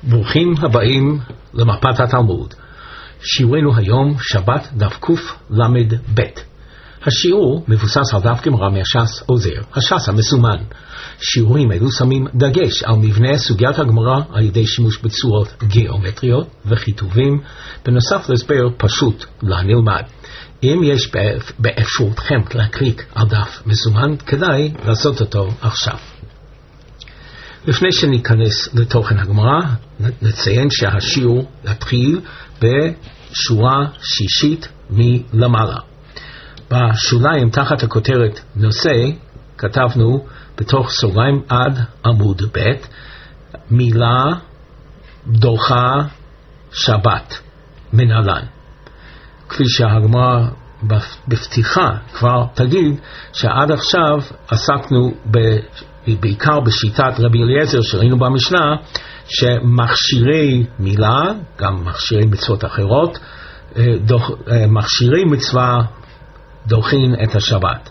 ברוכים הבאים למפת התלמוד. שיעורנו היום שבת דף קל"ב. השיעור מבוסס על דף גמרא מהש"ס עוזר, הש"ס המסומן. שיעורים אלו שמים דגש על מבנה סוגיית הגמרא על ידי שימוש בצורות גיאומטריות וכיתובים, בנוסף להסבר פשוט לנלמד. אם יש באפשרותכם להקליק על דף מסומן, כדאי לעשות אותו עכשיו. לפני שניכנס לתוכן הגמרא, נציין שהשיעור יתחיל בשורה שישית מלמעלה. בשוליים תחת הכותרת נושא כתבנו בתוך סוגריים עד עמוד ב' מילה דוחה שבת מנהלן. כפי שהגמרא בפתיחה כבר תגיד שעד עכשיו עסקנו בעיקר בשיטת רבי אליעזר שראינו במשנה, שמכשירי מילה, גם מכשירי מצוות אחרות, מכשירי מצווה דוחין את השבת.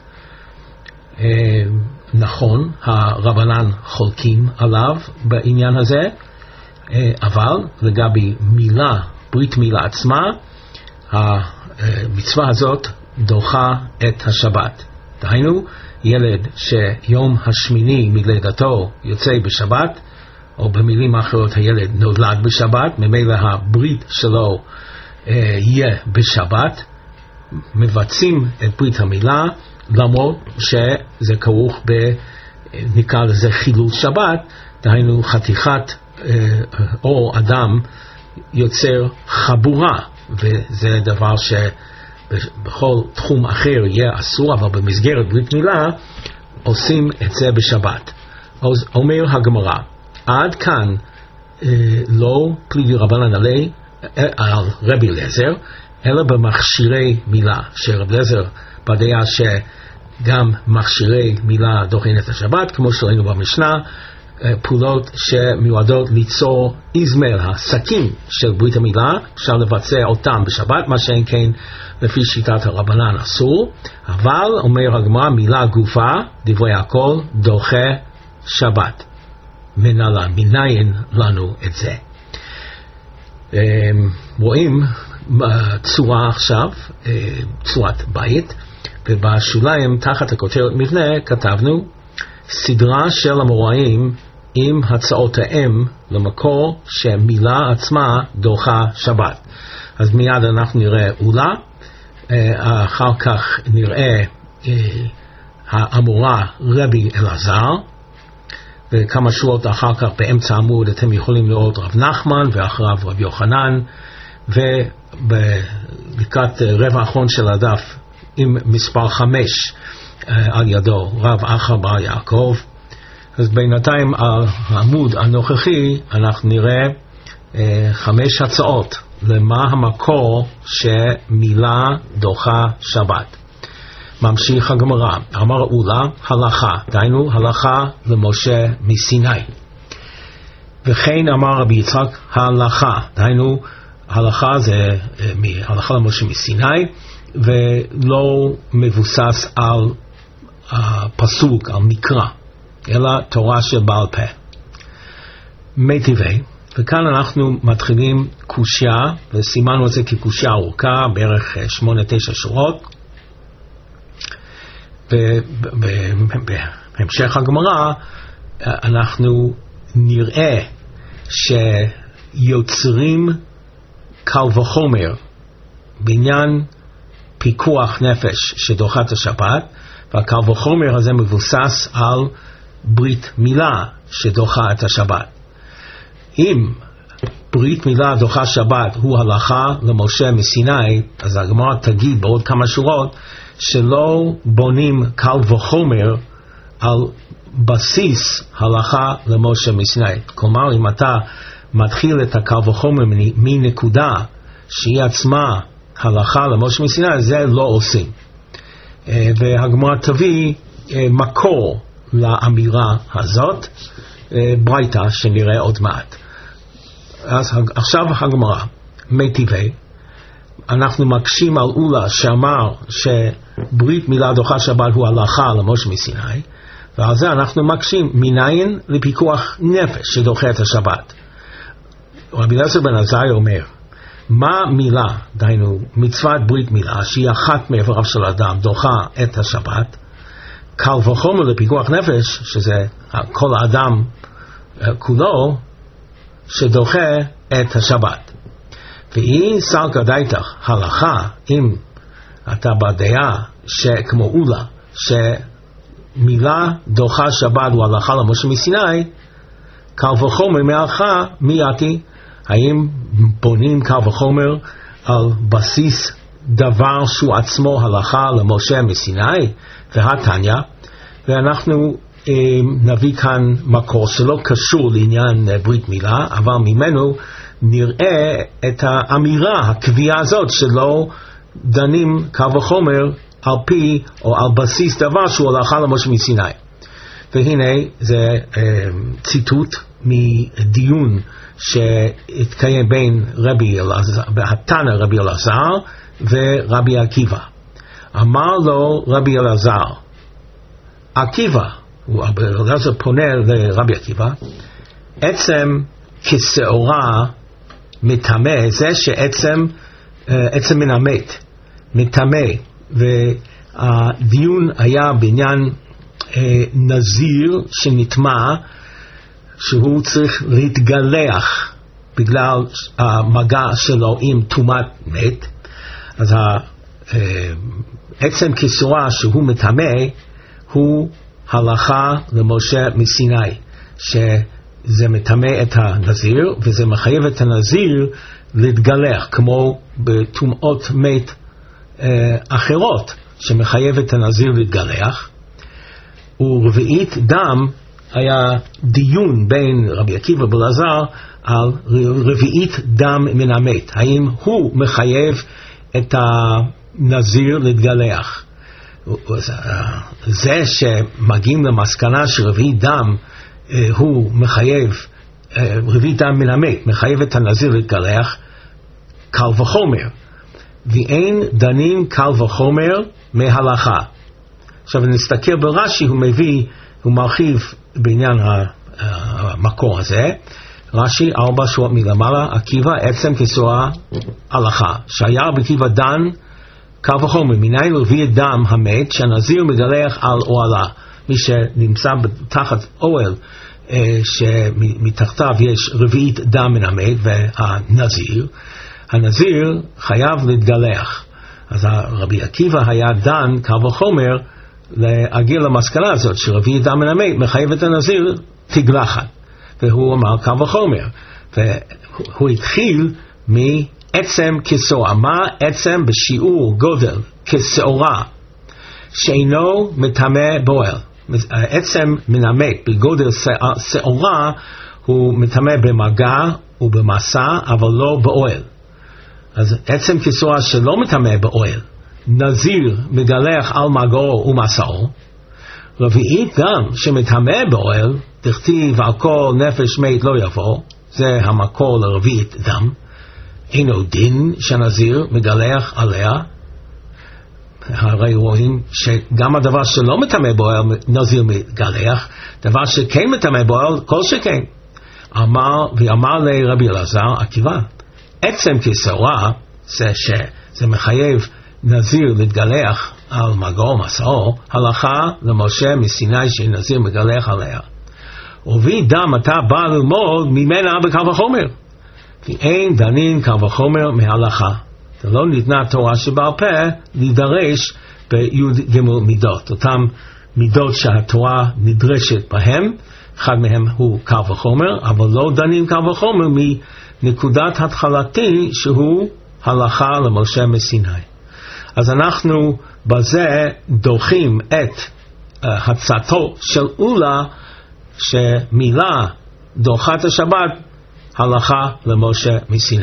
נכון, הרבנן חולקים עליו בעניין הזה, אבל לגבי מילה, ברית מילה עצמה, המצווה הזאת דוחה את השבת. דהיינו, ילד שיום השמיני מלידתו יוצא בשבת, או במילים אחרות הילד נולד בשבת, ממילא הברית שלו יהיה בשבת, מבצעים את ברית המילה, למרות שזה כרוך נקרא לזה חילול שבת, דהיינו חתיכת או אדם יוצר חבורה, וזה דבר שבכל תחום אחר יהיה אסור, אבל במסגרת ברית מילה עושים את זה בשבת. אז אומר הגמרא, עד כאן לא פליגי רבנן עלי על רבי אליעזר, אלא במכשירי מילה, שרבי אליעזר בדעה שגם מכשירי מילה דוחין את השבת, כמו שראינו במשנה, פעולות שמיועדות ליצור איזמל, הסכים של ברית המילה, אפשר לבצע אותם בשבת, מה שאין כן לפי שיטת הרבנן אסור, אבל אומר הגמרא מילה גופה, דברי הכל, דוחה שבת. מנהלן, מניין לנו את זה. רואים צורה עכשיו, צורת בית, ובשוליים תחת הכותרת מבנה כתבנו סדרה של המוראים עם הצעות האם למקור שמילה עצמה דוחה שבת. אז מיד אנחנו נראה אולה, אחר כך נראה המורה רבי אלעזר, וכמה שורות אחר כך באמצע העמוד אתם יכולים לראות רב נחמן ואחריו רב יוחנן, ובלקראת רבע האחרון של הדף עם מספר 5 על ידו רב אחר בר יעקב. אז בינתיים על העמוד הנוכחי אנחנו נראה 5 הצעות למה המקור שמילה דוחה שבת. ממשיך הגמרא, אמר אולה הלכה, דהיינו הלכה למשה מסיני. וכן אמר רבי יצחק הלכה, דהיינו הלכה זה הלכה למשה מסיני, ולא מבוסס על פסוק, על מקרא, אלא תורה של בעל פה. מיטיבי, וכאן אנחנו מתחילים קושיה, וסימנו את זה כקושיה ארוכה, בערך 8-9 שורות. בהמשך הגמרא אנחנו נראה שיוצרים קל וחומר בעניין פיקוח נפש שדוחה את השבת, והקל וחומר הזה מבוסס על ברית מילה שדוחה את השבת. אם ברית מילה דוחה שבת הוא הלכה למשה מסיני, אז הגמרא תגיד בעוד כמה שורות שלא בונים קל וחומר על בסיס הלכה למשה מסיני. כלומר, אם אתה מתחיל את הקל וחומר מנקודה שהיא עצמה הלכה למשה מסיני, זה לא עושים. והגמרא תביא מקור לאמירה הזאת, ברייתא שנראה עוד מעט. אז עכשיו הגמרא מיטיבי, אנחנו מקשים על אולה שאמר שברית מילה דוחה שבת הוא הלכה למשה מסיני, ועל זה אנחנו מקשים מניין לפיקוח נפש שדוחה את השבת. רבי אליעזר בן עזריה אומר, מה מילה, דהיינו מצוות ברית מילה, שהיא אחת מאיבריו של אדם, דוחה את השבת, קל וחומר לפיקוח נפש, שזה כל האדם כולו, שדוחה את השבת. והיא סלקא דייתך, הלכה, אם אתה בדעה שכמו אולה, שמילה דוחה שבת הוא הלכה למשה מסיני, קל וחומר מהלכה מייתי, האם בונים קל וחומר על בסיס דבר שהוא עצמו הלכה למשה מסיני, והתניא, ואנחנו נביא כאן מקור שלא קשור לעניין ברית מילה, אבל ממנו נראה את האמירה, הקביעה הזאת שלא דנים קל וחומר על פי או על בסיס דבר שהוא הלכה למשה מסיני. והנה זה ציטוט מדיון שהתקיים בין רבי אלעזר, התנא רבי אלעזר ורבי עקיבא. אמר לו רבי אלעזר, עקיבא, רבי אלעזר פונה לרבי עקיבא, עצם כשעורה מטמא, זה שעצם מן המת מטמא, והדיון היה בעניין נזיר שנטמא, שהוא צריך להתגלח בגלל המגע שלו עם טומאת מת. אז עצם כשעורה שהוא מטמא הוא הלכה למשה מסיני, שזה מטמא את הנזיר וזה מחייב את הנזיר להתגלח, כמו בטומאות מת אחרות שמחייב את הנזיר להתגלח. ורביעית דם, היה דיון בין רבי עקיבא ובלעזר על רביעית דם מן המת, האם הוא מחייב את הנזיר להתגלח. זה שמגיעים למסקנה שרביעית דם הוא מחייב, רביעית דם מן המת מחייב את הנזיר להתגלח, קל וחומר, ואין דנים קל וחומר מהלכה. עכשיו נסתכל ברש"י, הוא מרחיב בעניין המקור הזה. רש"י 4 שורות מלמעלה, עקיבא עצם כשעורה הלכה, שהיה רבי עקיבא דן קל וחומר, מניין רביעית דם המת שהנזיר מגלח על אוהלה. מי שנמצא תחת אוהל שמתחתיו יש רביעית דם מן המת והנזיר חייב להתגלח. אז רבי עקיבא היה דן קל וחומר להגיע למסקנה הזאת שרביעית דם מן המת מחייב את הנזיר תגלחת, והוא אמר קל וחומר, והוא התחיל מעצם כשעורה. מה עצם בשיעור גודל כשעורה שאינו מטמא באוהל? עצם מן המת בגודל שעורה הוא מטמא במגע ובמסע, אבל לא באוהל. אז עצם כשעורה שלא מטמא באוהל, נזיר מגלח על מגעו ומסעו. רביעית דם שמטמא באוהל, דכתיב על כל נפש מת לא יבוא, זה המקור לרביעית דם, אינו דין שהנזיר מגלח עליה. הרי רואים שגם הדבר שלא מטמא באוהל נזיר מגלח, דבר שכן מטמא באוהל כל שכן. ואמר לרבי אלעזר עקיבא, עצם כשעורה זה מחייב נזיר להתגלח על מגעו ומסעו, הלכה למשה מסיני שנזיר מגלח עליה. ובי דם אתה בא ללמוד ממנה בקל וחומר, כי אין דנין קל וחומר מהלכה. זה לא ניתנה תורה שבעל פה להידרש בי"ג מידות, אותם מידות שהתורה נדרשת בהם, אחד מהם הוא קל וחומר, אבל לא דנים קל וחומר מנקודת התחלתי שהוא הלכה למשה מסיני. אז אנחנו בזה דוחים את הצעתו של אולה שמילה דוחת השבת הלכה למשה מסיני.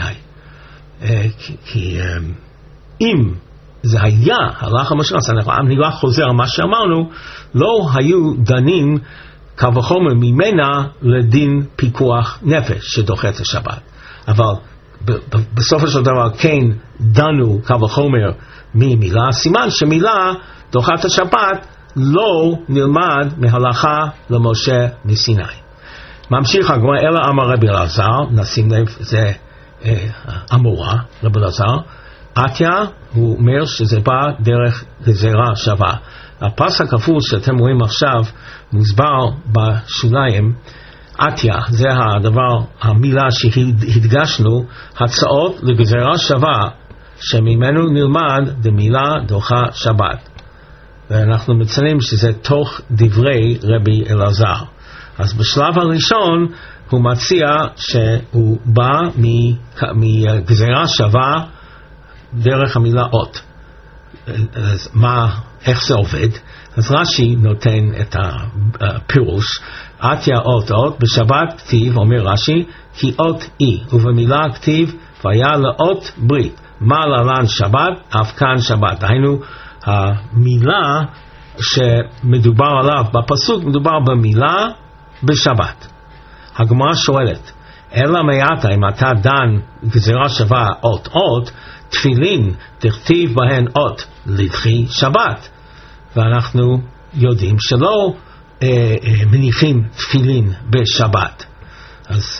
כי אם זה היה הלכה למשה מסיני, אני רק חוזר על מה שאמרנו, לא היו דנים קל וחומר ממנה לדין פיקוח נפש שדוחה את השבת. אבל בסופו של דבר כן דנו קל וחומר ממילה, סימן שמילה דוחת השבת לא נלמד מהלכה למשה מסיני. ממשיך הגמרא, אלא אמר רבי אלעזר, נשים לב, זה אמורה, רבי אלעזר, עטיה, הוא אומר שזה בא דרך גזירה שווה. הפס הכפול שאתם רואים עכשיו מוסבר בשוליים, עטיה, זה הדבר, המילה שהדגשנו, הצעות לגזירה שווה, שממנו נלמד דמילה דוחה שבת. ואנחנו מציינים שזה תוך דברי רבי אלעזר. אז בשלב הראשון הוא מציע שהוא בא מגזירה שווה דרך המילה אות. אז איך זה עובד? אז רש"י נותן את הפירוש, עטיה אות אות, בשבת כתיב, אומר רש"י, כי אות היא, ובמילה כתיב, והיה לאות ברית, מה להלן שבת, אף כאן שבת. היינו, המילה שמדובר עליו בפסוק, מדובר במילה בשבת. הגמרא שואלת, אלא מעתה אם אתה דן גזירה שווה אות אות, תפילין תכתיב בהן אות לדחי שבת. ואנחנו יודעים שלא מניחים תפילין בשבת. אז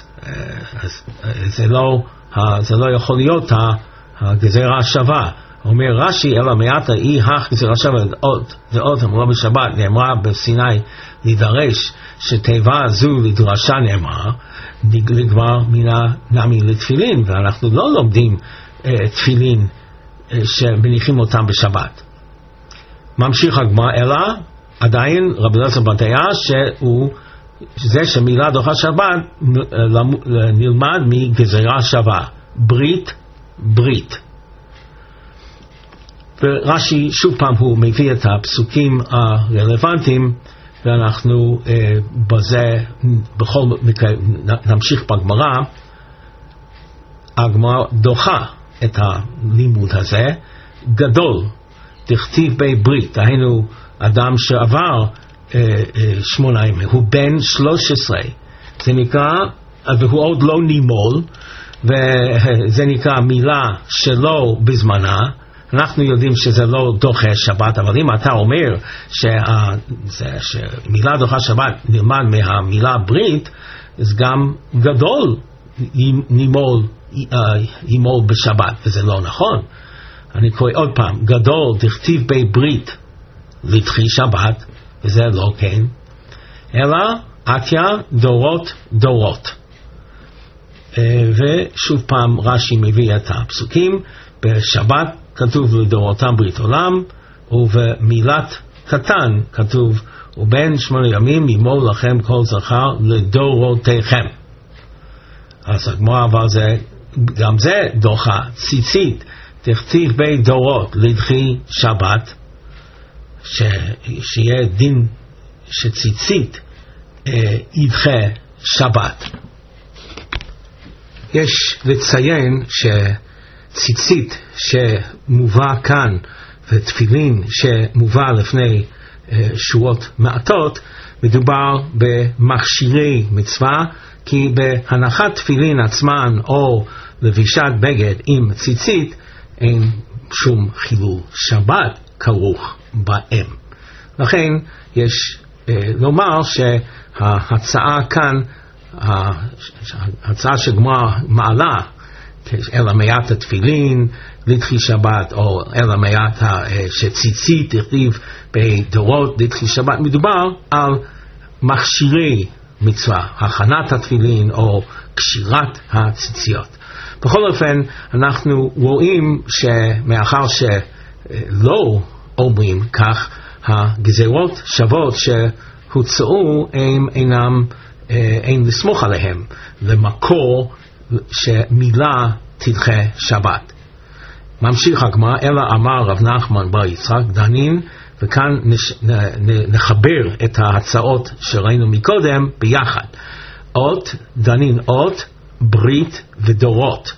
זה לא יכול להיות הגזירה שווה. אומר רש"י, אלא מעתה היא גזירה שווה דעות אמרה בשבת, נאמרה בסיני להידרש, שתיבה זו לדרשה נאמרה, לגמר מינה נמי לתפילין, ואנחנו לא לומדים תפילין שמניחים אותם בשבת. ממשיך הגמרא, אלא עדיין רבי אלעזר בן עטיה שזה שמילה דוחה שבת נלמד מגזירה שווה, ברית ברית. ורש"י שוב פעם הוא מביא את הפסוקים הרלוונטיים, ואנחנו בזה בכל מקרה נמשיך בגמרא. הגמרא דוחה את הלימוד הזה, גדול תכתיב בי ברית, היינו אדם שעבר 8 ימים, הוא בן 13, זה נקרא, והוא עוד לא נימול, וזה נקרא מילה שלא בזמנה. אנחנו יודעים שזה לא דוחה שבת, אבל אם אתה אומר שמילה דוחה שבת נלמד מהמילה ברית, אז גם גדול ימול בשבת, וזה לא נכון. אני קורא עוד פעם, גדול תכתיב בי ברית לדחי שבת, וזה לא כן, אלא עטיה דורות דורות. ושוב פעם רש"י מביא את הפסוקים, בשבת כתוב לדורותם ברית עולם, ובמילת קטן כתוב, ובין 8 ימים ימול לכם כל זכר לדורותיכם. אז הגמרא, אבל זה, גם זה דוחה, ציצית, תכתיב בי דורות לדחי שבת, שיהיה דין שציצית ידחה שבת. יש לציין שציצית שמובא כאן ותפילין שמובא לפני שורות מעטות, מדובר במכשירי מצווה, כי בהנחת תפילין עצמן או לבישת בגד עם ציצית אין שום חילול שבת כרוך בהם. לכן יש לומר שההצעה כאן, ההצעה שגמרא מעלה, אלא מעט התפילין לדחי שבת, או אלא מעט שציצית תכתיב בדורות לדחי שבת, מדובר על מכשירי מצווה, הכנת התפילין או קשירת הציציות. בכל אופן אנחנו רואים שמאחר שלא אומרים כך, הגזירות שוות שהוצאו אין לסמוך עליהם למקור שמילה תדחה שבת. ממשיך הגמרא, אלא אמר רב נחמן בר יצחק דנין, וכאן נחבר את ההצעות שראינו מקודם ביחד. אות, דנין אות, ברית ודורות.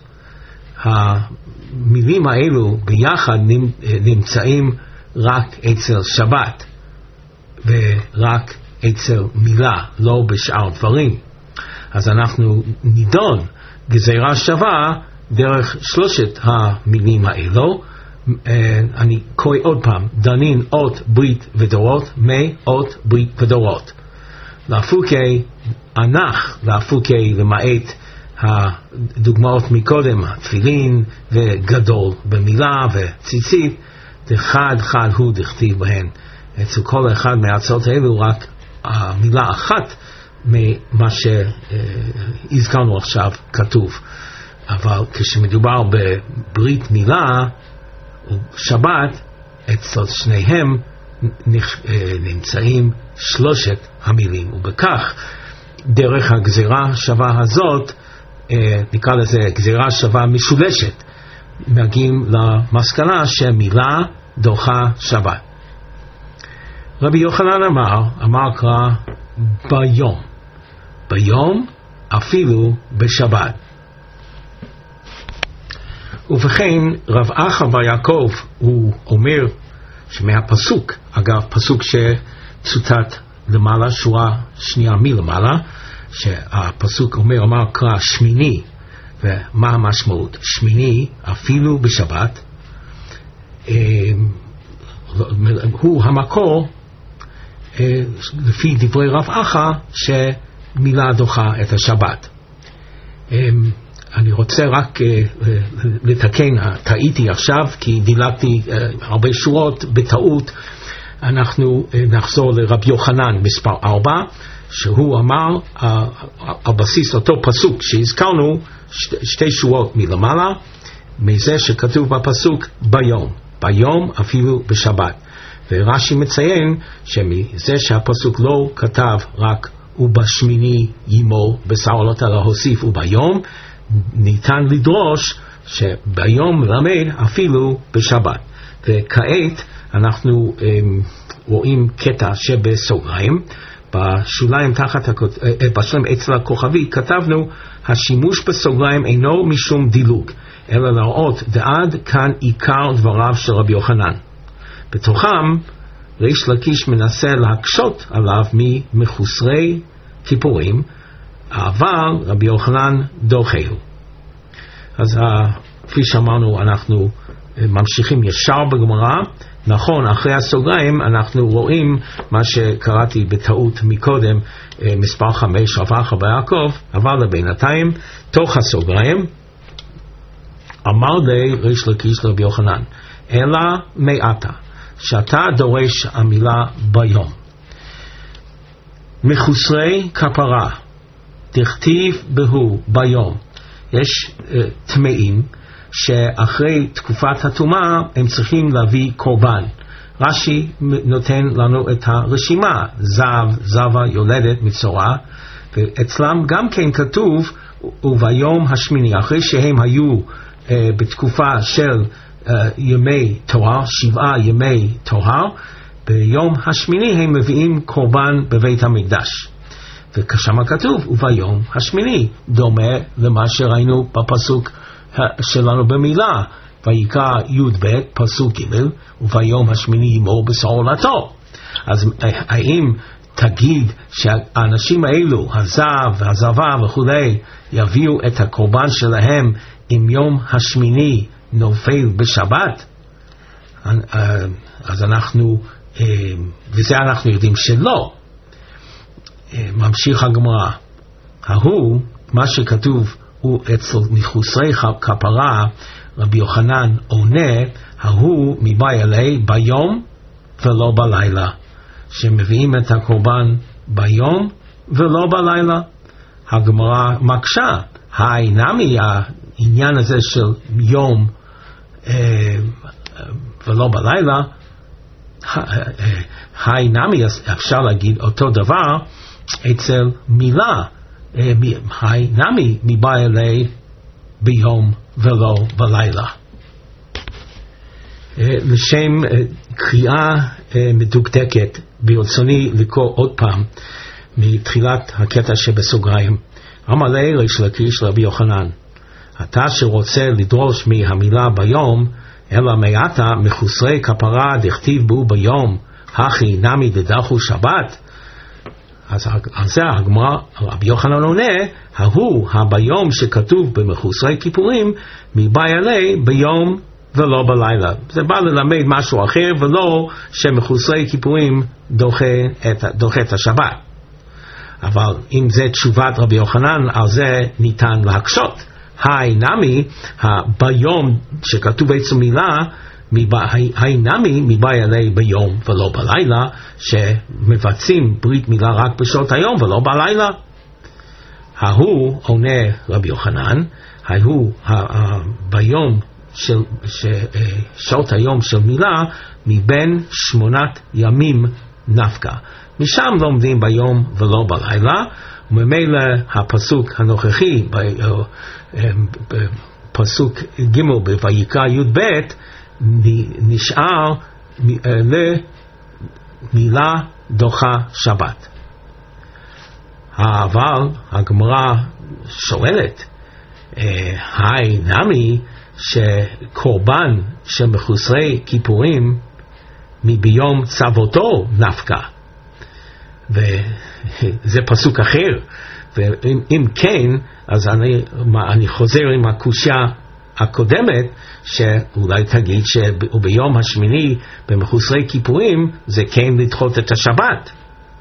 המילים האלו ביחד נמצאים רק אצל שבת ורק אצל מילה, לא בשאר דברים. אז אנחנו נידון גזירה שווה דרך שלושת המילים האלו. אני קורא עוד פעם, דנין אות ברית ודורות, מי אות ברית ודורות. לפוקי אנח לאפוקי, למעט הדוגמאות מקודם, התפילין וגדול במילה וציצית, דחד חד הוא דכתיב בהן. אצל כל אחד מההצעות האלו רק המילה אחת ממה שהזכרנו עכשיו כתוב. אבל כשמדובר בברית מילה ושבת, אצל שניהם נמצאים שלושת המילים, ובכך דרך הגזירה שווה הזאת, נקרא לזה גזירה שווה משולשת, מגיעים למסקנה שמילה דוחה שבת. רבי יוחנן אמר קרא ביום אפילו בשבת. ובכן רב אחא בר יעקב הוא אומר שמהפסוק, אגב פסוק שצוטט למעלה, שורה שנייה מלמעלה, שהפסוק אמר קרא שמיני, ומה המשמעות? שמיני אפילו בשבת, הוא המקור לפי דברי רב אחא שמילה דוחה את השבת. אני רוצה רק לתקן, טעיתי עכשיו כי דילגתי הרבה שורות בטעות. אנחנו נחזור לרבי יוחנן מספר 4, שהוא אמר על בסיס אותו פסוק שהזכרנו שתי שורות מלמעלה, מזה שכתוב בפסוק ביום אפילו בשבת. ורש"י מציין שמזה שהפסוק לא כתב רק ובשמיני ימול בסעולת, אלא הוסיף וביום, ניתן לדרוש שביום מלמד אפילו בשבת. וכעת אנחנו רואים קטע שבסוגריים, בשוליים בשוליים אצל הכוכבי כתבנו השימוש בסוגריים אינו משום דילוג, אלא להראות דעד כאן עיקר דבריו של רבי יוחנן. בתוכם ריש לקיש מנסה להקשות עליו ממחוסרי כיפורים, אבל רבי יוחנן דוחהו. אז כפי שאמרנו, אנחנו ממשיכים ישר בגמרא. נכון, אחרי הסוגריים אנחנו רואים מה שקראתי בטעות מקודם, מספר 5 רב אחא בר יעקב, אבל בינתיים תוך הסוגריים אמר לי ריש לקיש לרבי יוחנן, אלא מעתה שאתה דורש המילה ביום, מחוסרי כפרה תכתיב בהו ביום. יש טמאים שאחרי תקופת הטומאה הם צריכים להביא קורבן. רש"י נותן לנו את הרשימה, זבה יולדת מצורע, ואצלם גם כן כתוב וביום השמיני, אחרי שהם היו בתקופה של ימי טוהר, 7 ימי טוהר, ביום השמיני הם מביאים קורבן בבית המקדש. וכשמה כתוב וביום השמיני, דומה למה שראינו בפסוק שלנו במילה, ויקרא י"ב פסוק ג' וביום השמיני ימול בסעולתו. אז האם תגיד שהאנשים האלו, הזב והזבה וכולי, יביאו את הקורבן שלהם אם יום השמיני נופל בשבת? אז אנחנו, וזה אנחנו יודעים שלא. ממשיך הגמרא, מה שכתוב הוא אצל מחוסרי כפרה, רבי יוחנן עונה, מבאי עלי ביום ולא בלילה, שמביאים את הקורבן ביום ולא בלילה. הגמרא מקשה, נמי העניין הזה של יום ולא בלילה, נמי אפשר להגיד אותו דבר אצל מילה, נמי מבאי עלי ביום ולא בלילה. לשם קריאה מדוקדקת ברצוני לקרוא עוד פעם מתחילת הקטע שבסוגריים. אמר לי ריש לקיש לרבי יוחנן, אתה שרוצה לדרוש מהמילה ביום, אלא מעתה מחוסרי כפרה דכתיב בו ביום, הכי נמי דדחו שבת. אז על זה הגמרא, רבי יוחנן עונה, ביום שכתוב במחוסרי כיפורים, מבאי עלי ביום ולא בלילה. זה בא ללמד משהו אחר, ולא שמחוסרי כיפורים דוחה את השבת. אבל אם זה תשובת רבי יוחנן, על זה ניתן להקשות. היי נמי, ביום שכתוב בעצם מילה, היי נמי מבאי עלי ביום ולא בלילה, שמבצעים ברית מילה רק בשעות היום ולא בלילה. ההוא עונה רבי יוחנן, ההוא ביום שעות היום של מילה מבין 8 ימים נפקא. משם לומדים ביום ולא בלילה, וממילא הפסוק הנוכחי פסוק ג' בויקרא י"ב נשאר למילה דוחה שבת. אבל הגמרא שואלת, היי נמי, שקורבן של מחוסרי כיפורים מביום צוותו נפקא, וזה פסוק אחר. ואם כן, אז אני חוזר עם הקושיה הקודמת, שאולי תגיד שביום השמיני במחוסרי כיפורים זה כן לדחות את השבת.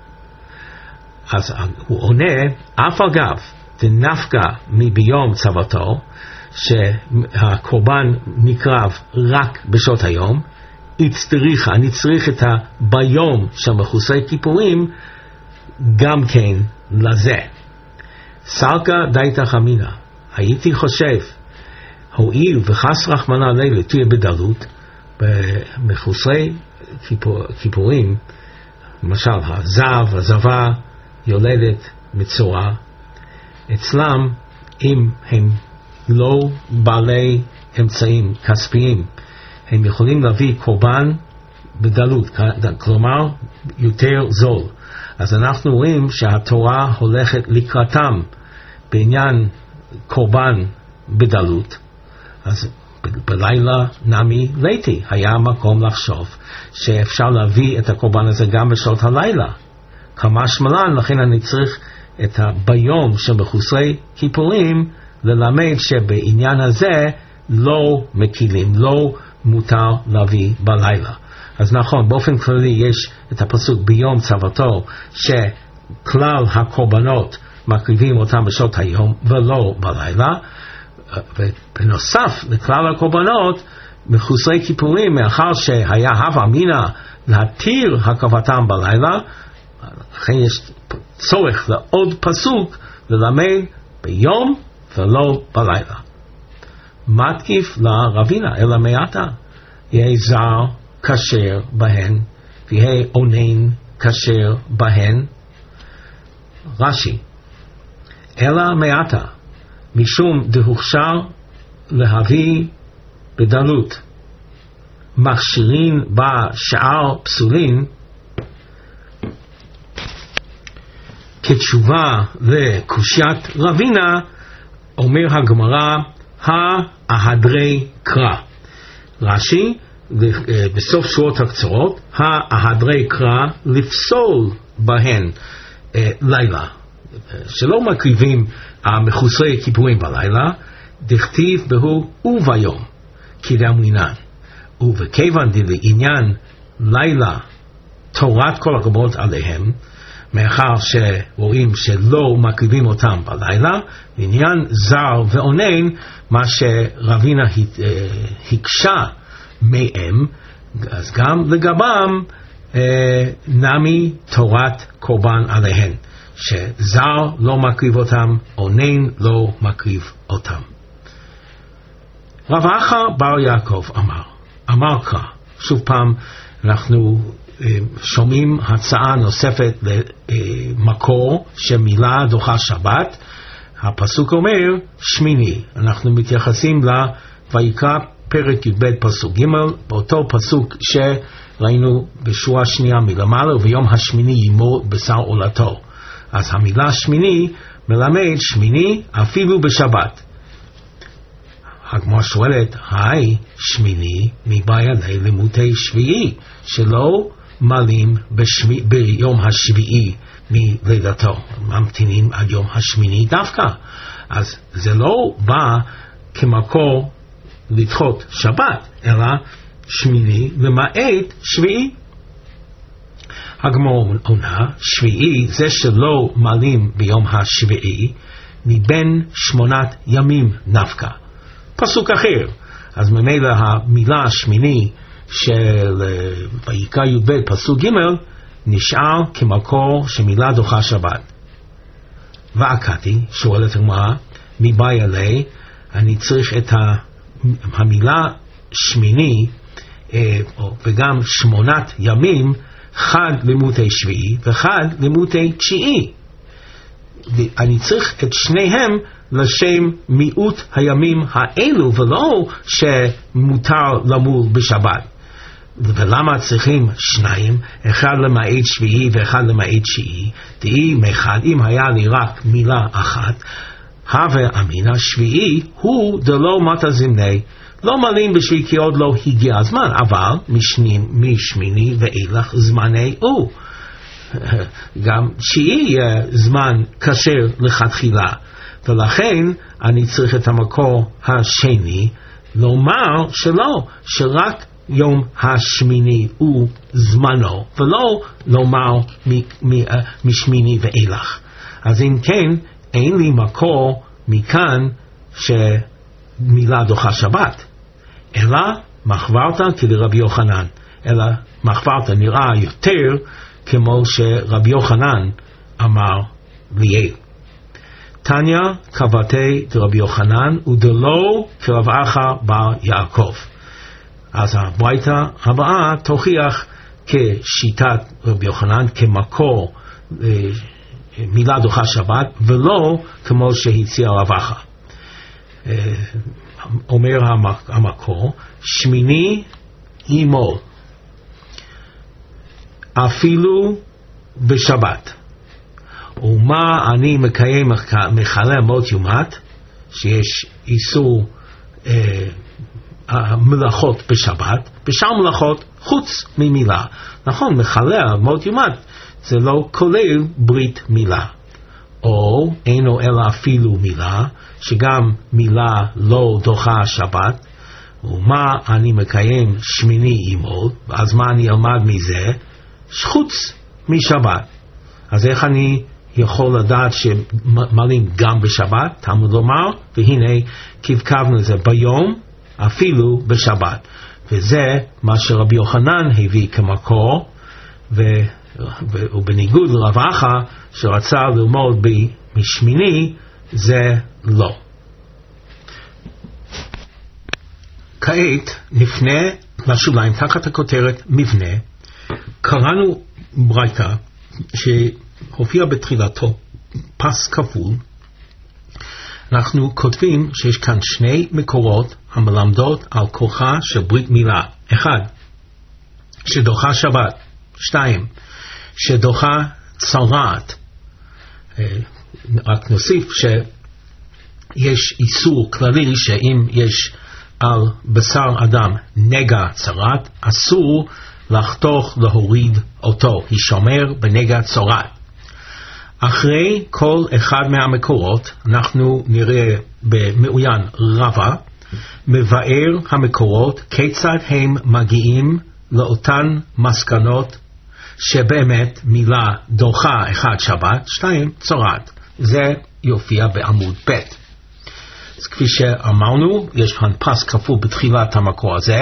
אז הוא עונה, אף אגב דנפקא מביום צוותו, שהקורבן נקרב רק בשעות היום, אני צריך את ביום של מחוסרי כיפורים גם כן לזה. סלקא דייתך אמינא, הייתי חושב, הואיל וחס רחמנא לילה תהיה בדלות במחוסרי כיפורים, למשל הזב, הזבה יולדת מצורע, אצלם אם הם לא בעלי אמצעים כספיים, הם יכולים להביא קורבן בדלות, כלומר יותר זול. אז אנחנו רואים שהתורה הולכת לקראתם בעניין קורבן בדלות. אז בלילה נמי ליתי, היה מקום לחשוב שאפשר להביא את הקורבן הזה גם בשעות הלילה. כמה שמלן, לכן אני צריך את ביום של מחוסרי כיפורים ללמד שבעניין הזה לא מקילים, לא מותר להביא בלילה. אז נכון, באופן כללי יש את הפסוק ביום צוותו, שכלל הקורבנות מקריבים אותם בשעות היום ולא בלילה, ובנוסף לכלל הקורבנות מחוסרי כיפורים, מאחר שהיה הווה אמינא להתיר הקרבתם בלילה, לכן יש צורך לעוד פסוק ללמד ביום ולא בלילה. מתקיף לרבינה אלא מעתה, יהי זר כשר בהן ויהי אונן כשר בהן. רש"י, אלא מעתה משום דהוכשר להביא בדלות מכשירין בה שאר פסולין, כתשובה לקושיית רבינה אומר הגמרא ההדרי קרא. רש"י בסוף שורות הקצרות, ההדרי קרא לפסול בהן לילה, שלא מקריבים מחוסרי כיפורים בלילה, דכתיב בהו וביום כדאמרינן, ובכיוון דלעניין לילה תורת כל הקורבנות עליהם, מאחר שרואים שלא מקריבים אותם בלילה, עניין זר ואונן, מה שרבינה הקשה מהם, אז גם לגבם נמי תורת קורבן עליהן, שזר לא מקריב אותם, אונן לא מקריב אותם. רב אחא בר יעקב אמר כך, שוב פעם אנחנו שומעים הצעה נוספת למקור שמילה דוחה שבת. הפסוק אומר שמיני, אנחנו מתייחסים לויקרא פרק י"ב פסוק ג', באותו פסוק שראינו בשורה שנייה מלמעלה, וביום השמיני ימול בשר עולתו. אז המילה שמיני מלמד שמיני אפילו בשבת. הגמרא שואלת, היי שמיני מבעיה לימודי שביעי, שלא מלאים ביום השביעי מלידתו, ממתינים עד יום השמיני דווקא. אז זה לא בא כמקור לדחות שבת, אלא שמיני למעט שביעי. הגמרא עונה, שביעי זה שלא מעלים ביום השביעי מבין 8 ימים נפקא. פסוק אחר, אז ממילא המילה השמיני של ויקרא י"ב פסוק ג' נשאר כמקור שמילה דוחה שבת. ועקתי, שואלת הגמרא, מבעיה לי, אני צריך את המילה שמיני וגם 8 ימים, חד לימודי שביעי וחד לימודי תשיעי. אני צריך את שניהם לשם מיעוט הימים האלו, ולא שמותר למול בשבת. ולמה צריכים 2? אחד למעט שביעי ואחד למעט תשיעי? תהי מחד, אם היה לי רק מילה אחת, הווה אמינא שביעי הוא דלא מטה זמני, לא מעלים בשביעי כי עוד לא הגיע הזמן, אבל משמיני ואילך זמני הוא. גם תשיעי זמן כשר לכתחילה, ולכן אני צריך את המקור השני לומר שלא, שרק יום השמיני הוא זמנו, ולא לומר משמיני ואילך. אז אם כן, אין לי מקור מכאן שמילה דוחה שבת, אלא מחברתא כדרבי יוחנן, אלא מחברתא נראה יותר כמו שרבי יוחנן אמר ליאל. תניא קבתי דרבי יוחנן ודלא כרב אחא בר יעקב. אז הברייתא הבאה תוכיח כשיטת רבי יוחנן כמקור מילה דוחה שבת, ולא כמו שהציע רב אחא. אומר המקור, שמיני ימול אפילו בשבת, ומה אני מקיים מחלל מות יומת, שיש איסור מלאכות בשבת, בשאר מלאכות חוץ ממילה. נכון, מחלל מות יומת זה לא כולל ברית מילה, או אינו אלא אפילו מילה, שגם מילה לא דוחה שבת. ומה אני מקיים שמיני ימול, אז מה אני אלמד מזה? חוץ משבת. אז איך אני יכול לדעת שמעלים גם בשבת? תלמוד לומר, והנה כבקבנו את זה ביום אפילו בשבת, וזה מה שרבי יוחנן הביא כמקור, ובניגוד לרב אחא שרצה ללמוד משמיני, זה לא. כעת נפנה לשוליים תחת הכותרת מבנה. קראנו ברייתא שהופיע בתחילתו פס כפול. אנחנו כותבים שיש כאן 2 מקורות המלמדות על כוחה של ברית מילה. 1, שדוחה שבת. 2, שדוחה צרעת. רק נוסיף שיש איסור כללי שאם יש על בשר אדם נגע צרעת, אסור לחתוך להוריד אותו, הישמר בנגע צרעת. אחרי כל אחד מהמקורות אנחנו נראה במעוין רבה מבאר המקורות כיצד הם מגיעים לאותן מסקנות שבאמת מילה דוחה 1 שבת, 2 צרעת. זה יופיע בעמוד ב'. אז כפי שאמרנו, יש כאן פס כפול בתחילת המקור הזה,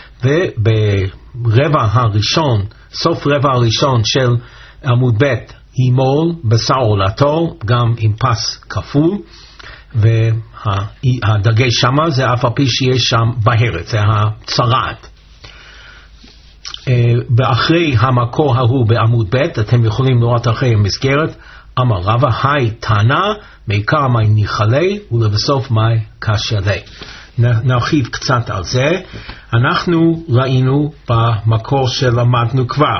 וברבע הראשון, סוף רבע הראשון של עמוד ב' ימול בשר עולתו, גם עם פס כפול, והדגש שמה זה אף על פי שיש שם בהרת, זה הצרעת. ואחרי המקור ההוא בעמוד ב' אתם יכולים לראות אחרי המסגרת, אמר רבא היי תנא מעיקר מי ניחלי ולבסוף מי קשלי. נרחיב קצת על זה. אנחנו ראינו במקור שלמדנו כבר,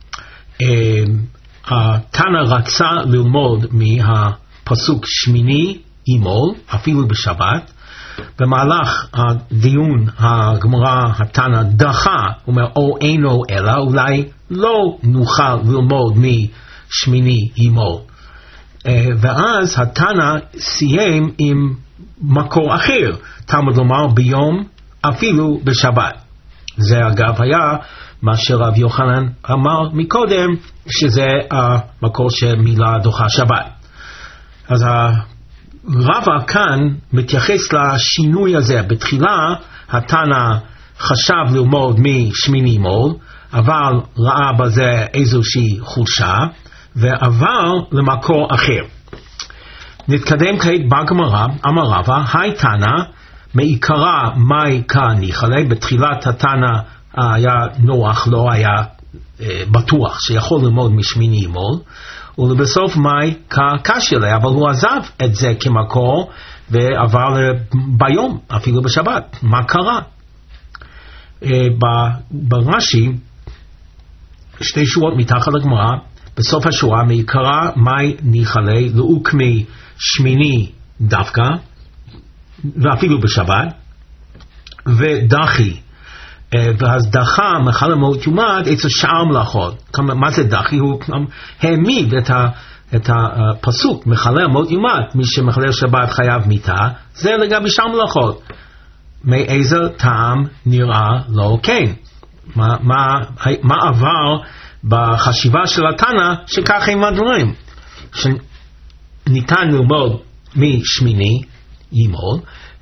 תנא רצה ללמוד מהפסוק שמיני ימול אפילו בשבת. במהלך הדיון הגמרא התנא דחה, הוא אומר או אינו אלא, אולי לא נוכל ללמוד משמיני ימול. ואז התנא סיים עם מקור אחר, תלמוד לומר ביום אפילו בשבת. זה אגב היה מה שרב יוחנן אמר מקודם, שזה המקור שמילה דוחה שבת. אז הרב כאן מתייחס לשינוי הזה. בתחילה התנא חשב ללמוד משמיני מול, אבל ראה בזה איזושהי חולשה, ועבר למקור אחר. נתקדם כעת בגמרא. אמר רבא, היי תנא, מעיקרא מאי כניחא. בתחילת התנא היה נוח, לא היה בטוח שיכול ללמוד משמיני מול, ולבסוף מאי כקשיא ליה, אבל הוא עזב את זה כמקור ועבר ביום, אפילו בשבת. מה קרה? ברש"י, שתי שורות מתחת לגמרא, בסוף השורה, מעיקרא מאי ניחא ליה, לעוקמי שמיני דווקא, ואפילו בשבת, ודחי, ואז דחה מחל המות יומד אצל שאר מלאכות. מה זה דחי? הוא העמיד את הפסוק מחלל מות יומד, מי שמחלל שבת חייב מיתה, זה לגבי שאר מלאכות. מאיזה טעם נראה לא כן? מה עבר בחשיבה של התנא שכך הם הדברים? שניתן ללמוד משמיני ימול,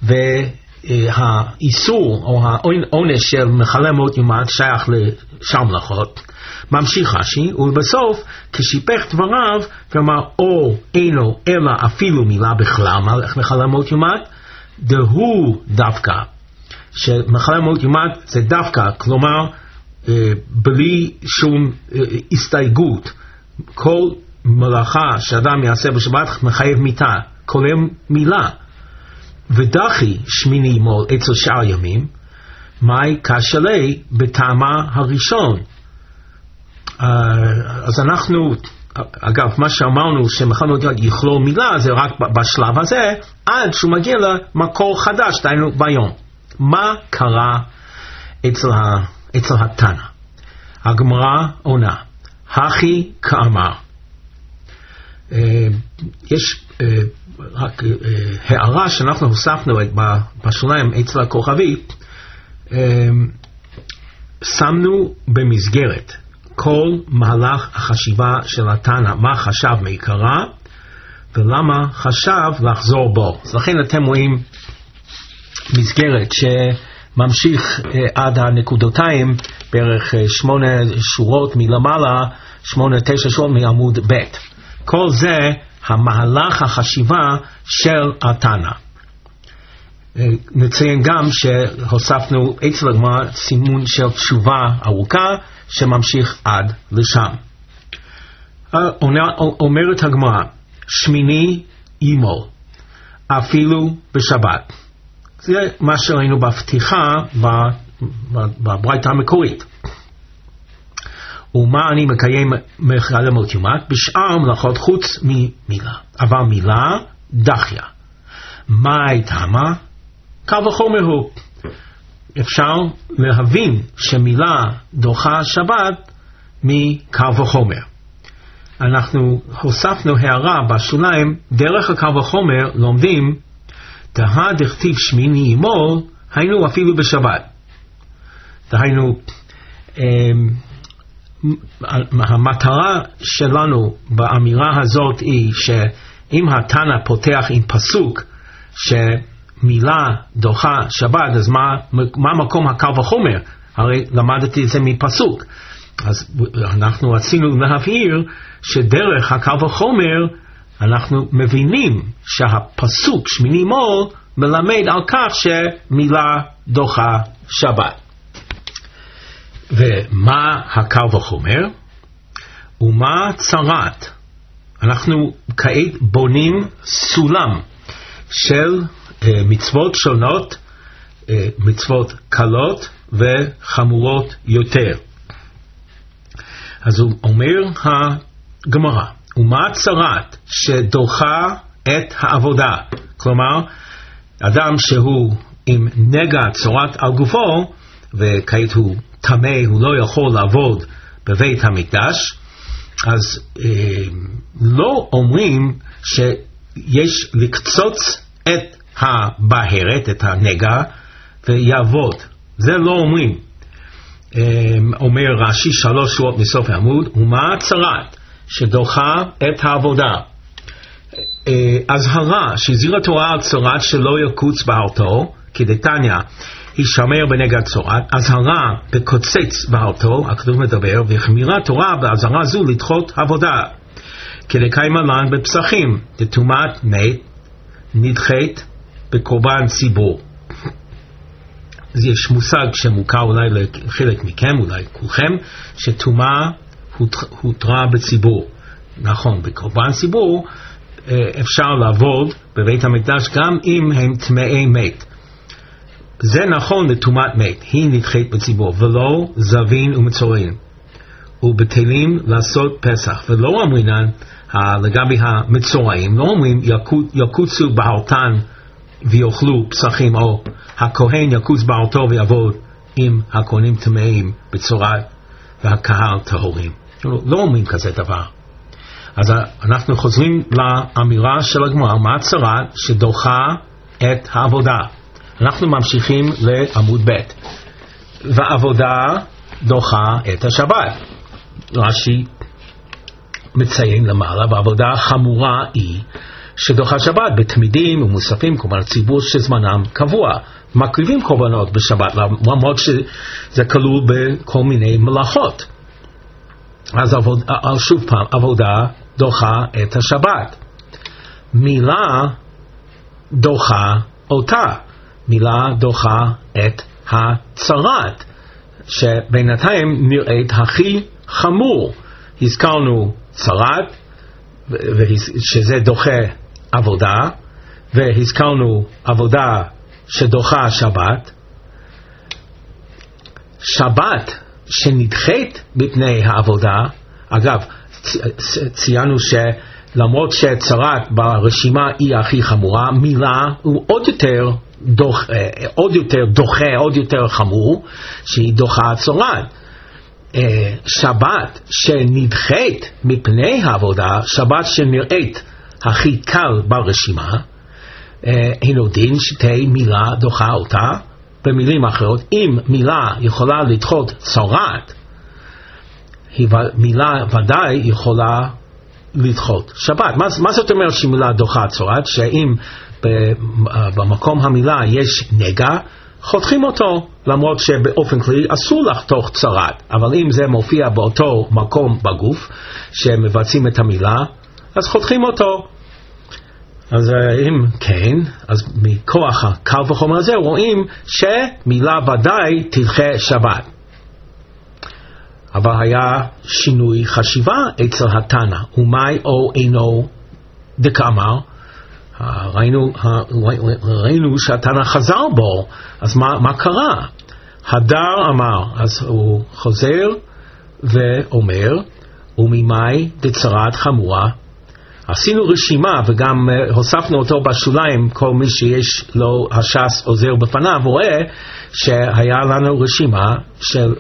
והאיסור או העונש של מחלל מות יומד שייך לשאר מלאכות. ממשיך רש"י, ובסוף כשיפך דבריו ואמר, או אינו אלא אפילו מילה בכלל מחלל מות יומד, דהו דווקא, שמחלל מות יומד זה דווקא, כלומר בלי שום הסתייגות. כל מלאכה שאדם יעשה בשבת מחייב מיתה, כולל מילה. ודחי שמיני מול אצל שאר ימים, מאי קשיא ליה בטעמה הראשון. אז אנחנו, אגב, מה שאמרנו שמחלל מות יומד יכלול מילה, זה רק בשלב הזה, עד שהוא מגיע למקור חדש, דהיינו ביום. מה קרה אצל התנא? הגמרא עונה, הכי כאמר. יש רק הערה שאנחנו הוספנו בשוליים אצל הכוכבית, שמנו במסגרת כל מהלך החשיבה של התנא, מה חשב מעיקרא ולמה חשב לחזור בו. אז לכן אתם רואים מסגרת שממשיך עד הנקודותיים, בערך 8 שורות מלמעלה, 8-9 שורות מעמוד ב'. כל זה המהלך החשיבה של התנא. נציין גם שהוספנו אצל הגמרא סימון של תשובה ארוכה שממשיך עד לשם. אומרת הגמרא, שמיני ימול, אפילו בשבת. זה מה שראינו בפתיחה בברייתא המקורית. ומה אני מקיים מחלל מות יומד? בשאר מלאכות חוץ ממילה. אבל מילה דחיה. מאי טעמה? קל וחומר הוא. אפשר להבין שמילה דוחה שבת מקל וחומר. אנחנו הוספנו הערה בשוליים, דרך הקל וחומר לומדים, דהה דכתיב שמיני ימול, היינו אפילו בשבת. דהיינו, המטרה שלנו באמירה הזאת היא שאם התנא פותח עם פסוק שמילה דוחה שבת, אז מה מקום הקל וחומר? הרי למדתי את זה מפסוק. אז אנחנו רצינו להבהיר שדרך הקל וחומר אנחנו מבינים שהפסוק שמיני מול מלמד על כך שמילה דוחה שבת. ומה הקל וחומר? ומה צרת? אנחנו כעת בונים סולם של מצוות שונות, מצוות קלות וחמורות יותר. אז הוא אומר הגמרא, ומה צרת שדוחה את העבודה? כלומר, אדם שהוא עם נגע צורת על גופו, וכעת הוא טמא, הוא לא יכול לעבוד בבית המקדש, אז לא אומרים שיש לקצוץ את הבהרת, את הנגע, ויעבוד. זה לא אומרים. אומר רש"י 3 שורות מסוף העמוד, ומה הצרת שדוחה את העבודה? אזהרה שהזהירה התורה על צרת שלא יקוץ בארתו, כדתניא הישמר בנגד צרת, אזהרה בקוצץ בארתו, הכתוב מדבר, והחמירה תורה באזהרה זו לדחות עבודה, כדקיימא לן בפסחים, דטומאת מת נדחית בקורבן ציבור. אז יש מושג שמוכר אולי לחלק מכם, אולי כולכם, שטומאה הותרה בציבור. נכון, בקורבן ציבור אפשר לעבוד בבית המקדש גם אם הם טמאי מת. זה נכון לטומאת מת, היא נדחית בציבור, ולא זבין ומצורעים. ובטלים לעשות פסח, ולא אומרינן לגבי המצורעים, לא אומרים יקוצו בהרתן ויאכלו פסחים, או הכהן יקוץ בארתו ויעבוד עם הכהנים טמאים בצורת והקהל טהורים. לא אומרים כזה דבר. אז אנחנו חוזרים לאמירה של הגמרא, מה הצרת שדוחה את העבודה. אנחנו ממשיכים לעמוד ב', והעבודה דוחה את השבת. רש"י מציין למעלה, והעבודה חמורה היא שדוחה שבת בתמידים ומוספים, קורבן ציבור שזמנם קבוע, מקריבים קורבנות בשבת, למרות שזה כלול בכל מיני מלאכות. אז שוב פעם, עבודה דוחה את השבת. מילה דוחה אותה, מילה דוחה את הצרת, שבינתיים נראית הכי חמור. הזכרנו צרת, שזה דוחה עבודה, והזכרנו עבודה שדוחה שבת. שבת שנדחית בפני העבודה, אגב, ציינו שלמרות שצרת ברשימה היא הכי חמורה, מילה הוא עוד יותר דוחה, עוד יותר חמור, שהיא דוחה צרת. שבת שנדחית מפני העבודה, שבת שנראית הכי קל ברשימה, אינו דין שתהי מילה דוחה אותה. במילים אחרות, אם מילה יכולה לדחות צרת, מילה ודאי יכולה לדחות שבת. מה זאת אומרת שמילה דוחה צרת? שאם במקום המילה יש נגע, חותכים אותו, למרות שבאופן כללי אסור לחתוך צרת, אבל אם זה מופיע באותו מקום בגוף שמבצעים את המילה, אז חותכים אותו. אז אם כן, אז מכוח הקל וחומר הזה רואים שמילה ודאי תדחה שבת. אבל היה שינוי חשיבה אצל התנא, ומאי או אינו דקאמר. ראינו שהתנא חזר בו, אז מה קרה? הדר אמר, אז הוא חוזר ואומר, וממאי דצרת חמורה. עשינו רשימה וגם הוספנו אותו בשוליים, כל מי שיש לו הש"ס עוזר בפניו רואה שהיה לנו רשימה של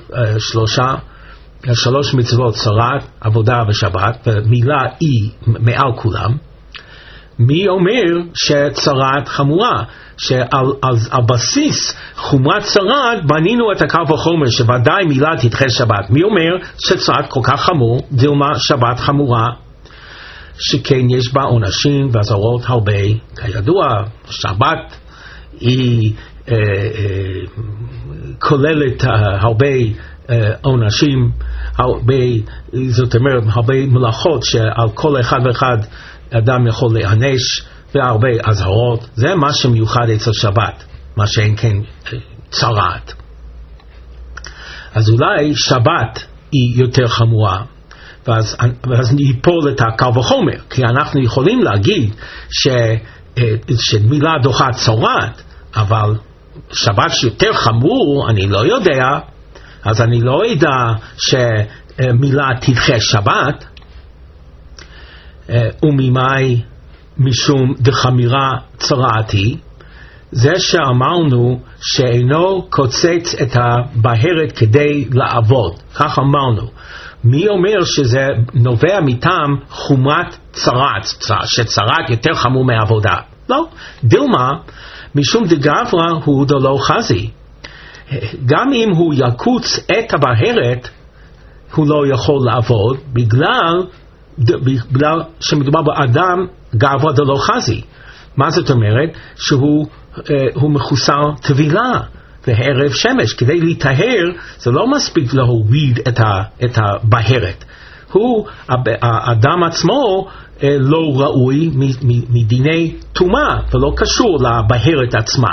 שלוש מצוות, צרת, עבודה ושבת, ומילה היא מעל כולם. מי אומר שצרת חמורה? שעל בסיס חומרת צרת בנינו את הקל וחומר שוודאי מילה תדחה שבת. מי אומר שצרת כל כך חמור, דילמה שבת חמורה? שכן יש בה עונשים ואזהרות הרבה. כידוע, שבת היא כוללת הרבה עונשים, זאת אומרת הרבה מלאכות שעל כל אחד ואחד אדם יכול להיענש, והרבה אזהרות. זה מה שמיוחד אצל שבת, מה שאין כן צרת. אז אולי שבת היא יותר חמורה, ואז ניפול את הקל וחומר, כי אנחנו יכולים להגיד שמילה דוחה צרת, אבל שבת שיותר חמור אני לא יודע, אז אני לא יודע שמילה תדחה שבת. וממאי משום דחמירה צרעתי, זה שאמרנו שאינו קוצץ את הבהרת כדי לעבוד, כך אמרנו. מי אומר שזה נובע מטעם חומרת צרת, שצרת יותר חמור מעבודה? לא, דילמה משום דגברא הוא דלא חזי. גם אם הוא יקוץ את הבהרת, הוא לא יכול לעבוד בגלל שמדובר באדם גברא דלא חזי. מה זאת אומרת? שהוא מחוסר טבילה וערב שמש. כדי להיטהר זה לא מספיק להוריד את הבהרת. האדם עצמו לא ראוי מדיני טומאה ולא קשור לבהרת עצמה.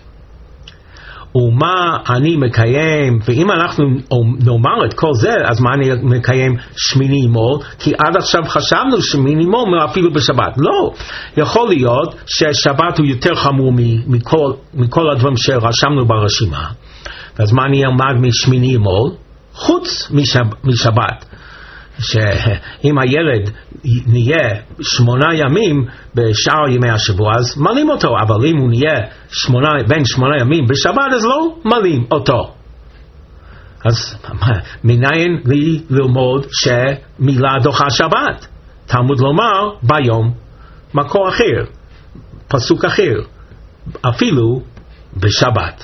ומה אני מקיים, ואם אנחנו נאמר את כל זה, אז מה אני מקיים שמיני מול? כי עד עכשיו חשבנו שמיני מול אפילו בשבת. לא, יכול להיות ששבת הוא יותר חמור מכל הדברים שרשמנו ברשימה. אז מה אני אלמד משמיני מול? חוץ משבת. שאם הילד נהיה 8 ימים בשאר ימי השבוע, אז מלים אותו, אבל אם הוא נהיה בין 8 ימים בשבת, אז לא מלים אותו. אז מניין לי ללמוד שמילה דוחה שבת? תלמוד לומר ביום, מקור אחר, פסוק אחר, אפילו בשבת.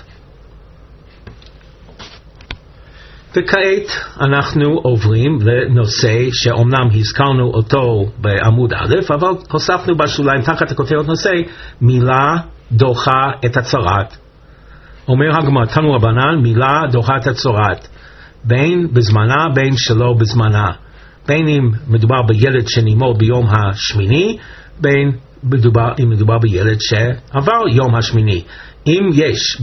וכעת אנחנו עוברים לנושא שאומנם הזכרנו אותו בעמוד א', אבל הוספנו בשוליים תחת הכותרת נושא מילה דוחה את הצרת. אומר הגמרא תנו רבנן, מילה דוחה את הצרת, בין בזמנה בין שלא בזמנה, בין אם מדובר בילד שנימול ביום השמיני, בין אם מדובר בילד שעבר יום השמיני. אם יש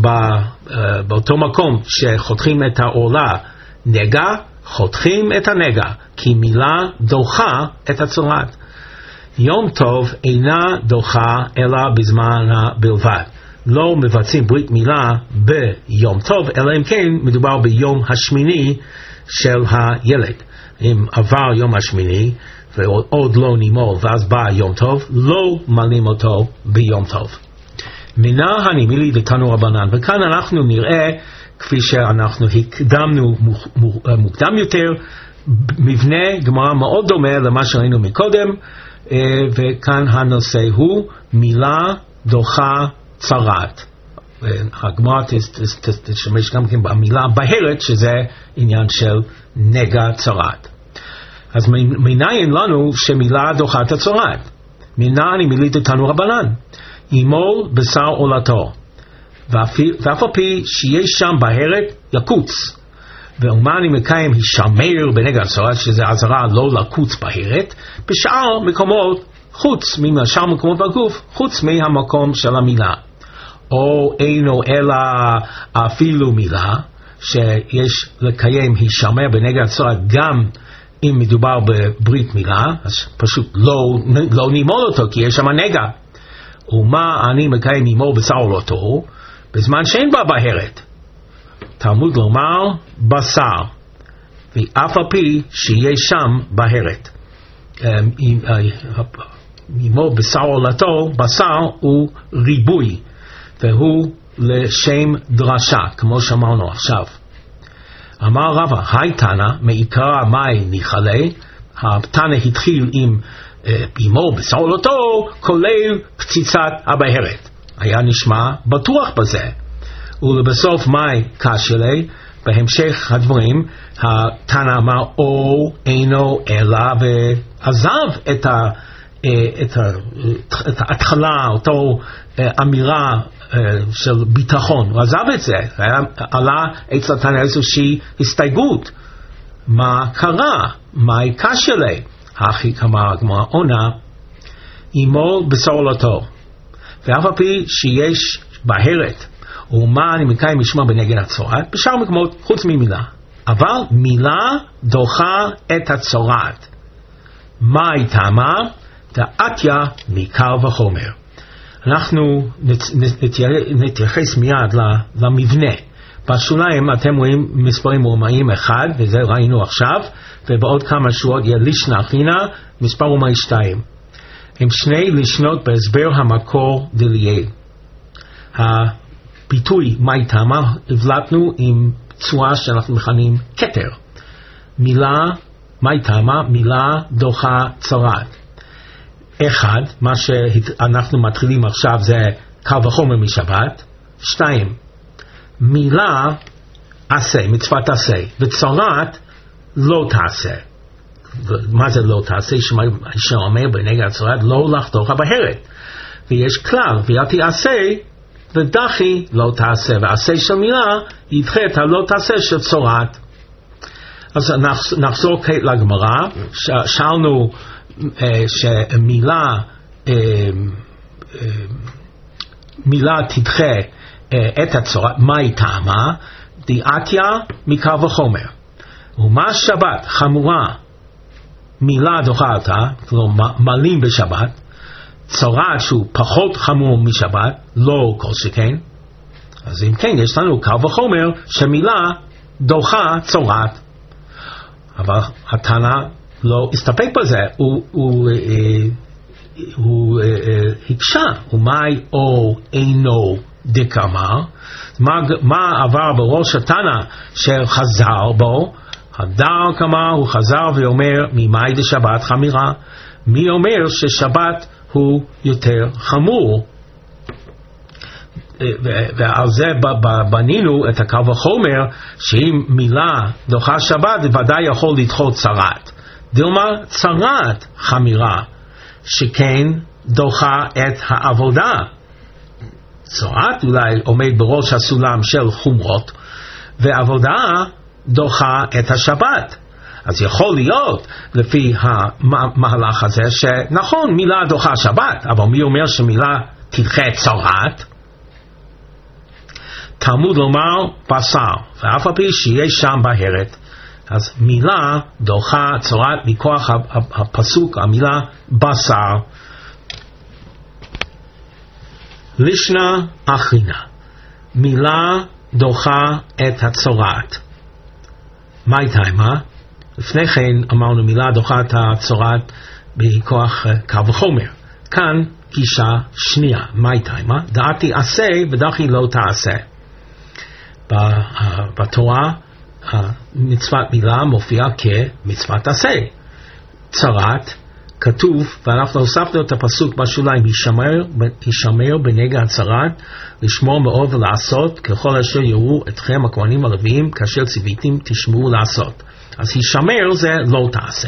באותו מקום שחותכים את העורלה נגע, חותכים את הנגע, כי מילה דוחה את הצרת. יום טוב אינה דוחה אלא בזמנה בלבד. לא מבצעים ברית מילה ביום טוב, אלא אם כן מדובר ביום השמיני של הילד. אם עבר יום השמיני ועוד לא נימול ואז בא יום טוב, לא מלים אותו ביום טוב. מינה הנימילי לתנו רבנן, וכאן אנחנו נראה כפי שאנחנו הקדמנו מוקדם יותר, מבנה גמרא מאוד דומה למה שראינו מקודם, וכאן הנושא הוא מילה דוחה צרת. הגמרא תשמש גם כן במילה בהרת, שזה עניין של נגע צרת. אז מניין לנו שמילה דוחה את הצרת? מינה אני מילית אותנו רבנן, ימול בשר עולתו, ואף על פי שיש שם בהרת יקוץ, ומה אני מקיים הישמר בנגע הצרת, שזה עזרה לא לקוץ בהרת, בשאר מקומות חוץ משאר מקומות בגוף, חוץ מהמקום של המילה. או אינו אלא אפילו מילה, שיש לקיים הישמר בנגע הצרת גם אם מדובר בברית מילה, אז פשוט לא נימול אותו כי יש שם נגע. ומה אני מקיים נימול בשר עולתו בזמן שאין בה בהרת? תלמוד לומר בשר, ואף על פי שיש שם בהרת. נימול בשר עולתו, בשר הוא ריבוי, והוא לשם דרשה, כמו שאמרנו עכשיו. אמר רבא, היי תנא, מעיקרא מאי ניחלה, התנא התחיל עם נימול בשר עולתו, כולל קציצת הבהרת. היה נשמע בטוח בזה. ולבסוף מאי קשלי, בהמשך הדברים, התנא אמר או אינו אלא, ועזב את ההתחלה, אותו אמירה של ביטחון, הוא עזב את זה, עלה אצל התנא איזושהי הסתייגות. מה קרה? מאי קשלי? הכי כמה הגמרא עונה, ימול בשר עולתו, ואף על פי שיש בהרת, ומה אני מקיים משמע בנגע הצרת, בשאר מקומות חוץ ממילה. אבל מילה דוחה את הצרת. מה הייתה מה? דעתיה מקל וחומר. אנחנו נתייחס מיד למבנה. בשוליים אתם רואים מספרים רומאיים 1, וזה ראינו עכשיו, ובעוד כמה שורות יהיה לישנא אחינא, מספר רומאי 2. הם שני לשנות בהסבר המקור דליאל. הביטוי מאי תמה הבלטנו עם צורה שאנחנו מכנים כתר. מילה מאי תמה, מילה דוחה צרת. 1, מה שאנחנו מתחילים עכשיו זה קל וחומר משבת. 2, מילה עשה, מצוות עשה, וצרת לא תעשה. מה זה לא תעשה? שאומר בנגע הצרת לא לחתוך הבהרת. ויש כלל, ואל תעשה ודחי לא תעשה, ועשה של מילה ידחה את הלא תעשה של צרת. אז נחזור כעת לגמרא. שאלנו שמילה תדחה את הצרת, מה היא טעמה? דעתיה מקל וחומר. ומה שבת חמורה מילה דוחה אותה, כלומר מלים בשבת, צרת שהוא פחות חמור משבת, לא כל שכן. אז אם כן, יש לנו קל וחומר שמילה דוחה צרת. אבל התנא לא הסתפק בזה, הוא הקשה, ומאי או אינו דקאמר, מה עבר בראש התנא שחזר בו? הדר כמה הוא חזר ואומר ממאי דשבת חמירה, מי אומר ששבת הוא יותר חמור? ועל זה בנינו את הקל וחומר, שאם מילה דוחה שבת ודאי יכול לדחות צרת. דילמה צרת חמירה, שכן דוחה את העבודה. צרת אולי עומד בראש הסולם של חומרות, ועבודה דוחה את השבת. אז יכול להיות לפי המהלך הזה שנכון מילה דוחה שבת, אבל מי אומר שמילה תדחה צרת? תלמוד לומר בשר, ואף על פי שיש שם בהרת. אז מילה דוחה צרת מכוח הפסוק, המילה בשר. לישנה אחרינה, מילה דוחה את הצרת. מה הייתה מה? לפני כן אמרנו מילה דוחה את הצרת בכוח קל וחומר. כאן גישה שנייה. מה הייתה מה? דעתי עשה ודחי לא תעשה. בתורה מצוות מילה מופיעה כמצוות עשה. צרת כתוב, ואנחנו הוספנו את הפסוק בשוליים, הישמר בנגע הצרת, לשמור מאוד ולעשות ככל אשר יראו אתכם הכהנים הלוויים, כאשר ציוויתם תשמעו לעשות. אז הישמר זה לא תעשה.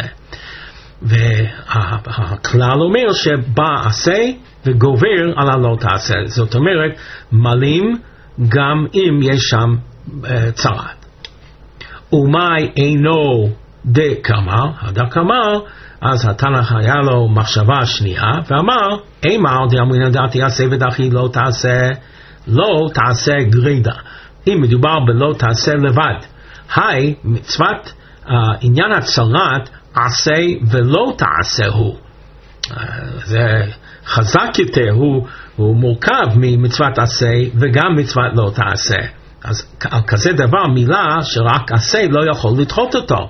והכלל אומר שבא עשה וגובר על הלא תעשה. זאת אומרת, מלים גם אם יש שם צרת. ומאי אינו דקאמר, הדקאמר, אז התנא היה לו מחשבה שנייה, ואמר, אימר דאמרינן דעתי עשה ודחי לא תעשה, לא תעשה גרידא. אם מדובר בלא תעשה לבד, היי, מצוות עניין הצרת, עשה ולא תעשה הוא. זה חזק יותר, הוא מורכב ממצוות עשה וגם מצוות לא תעשה. אז על כזה דבר מילה שרק עשה לא יכול לדחות אותו.